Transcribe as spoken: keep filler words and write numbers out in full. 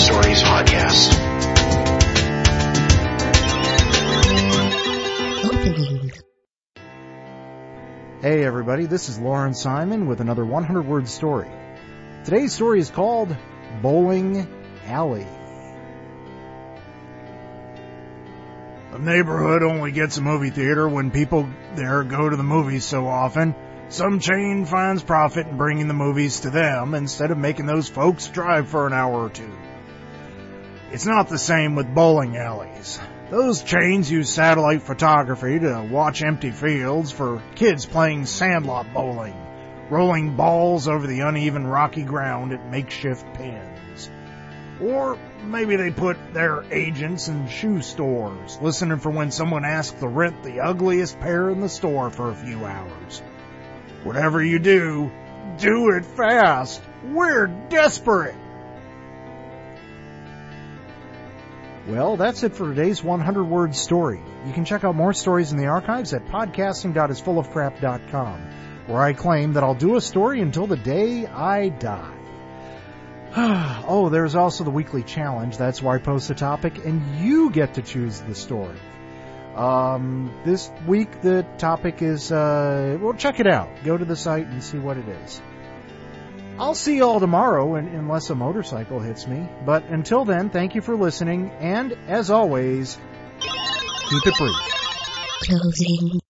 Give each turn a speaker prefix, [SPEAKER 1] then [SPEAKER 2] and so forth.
[SPEAKER 1] Stories podcast.
[SPEAKER 2] Opening.
[SPEAKER 3] Hey everybody, this is Lauren Simon with another one hundred word story. Today's story is called Bowling Alley. A neighborhood only gets a movie theater when people there go to the movies so often. Some chain finds profit in bringing the movies to them instead of making those folks drive for an hour or two. It's not the same with bowling alleys. Those chains use satellite photography to watch empty fields for kids playing sandlot bowling, rolling balls over the uneven rocky ground at makeshift pins. Or maybe they put their agents in shoe stores, listening for when someone asks to rent the ugliest pair in the store for a few hours. Whatever you do, do it fast. We're desperate. Well, that's it for today's one hundred word story. You can check out more stories in the archives at podcasting dot is full of crap dot com, where I claim that I'll do a story until the day I die. Oh, there's also the weekly challenge. That's where I post a topic and you get to choose the story. Um, this week the topic is, uh, well, check it out. Go to the site and see what it is. I'll see you all tomorrow, unless a motorcycle hits me. But until then, thank you for listening, and as always, keep it brief.
[SPEAKER 2] Closing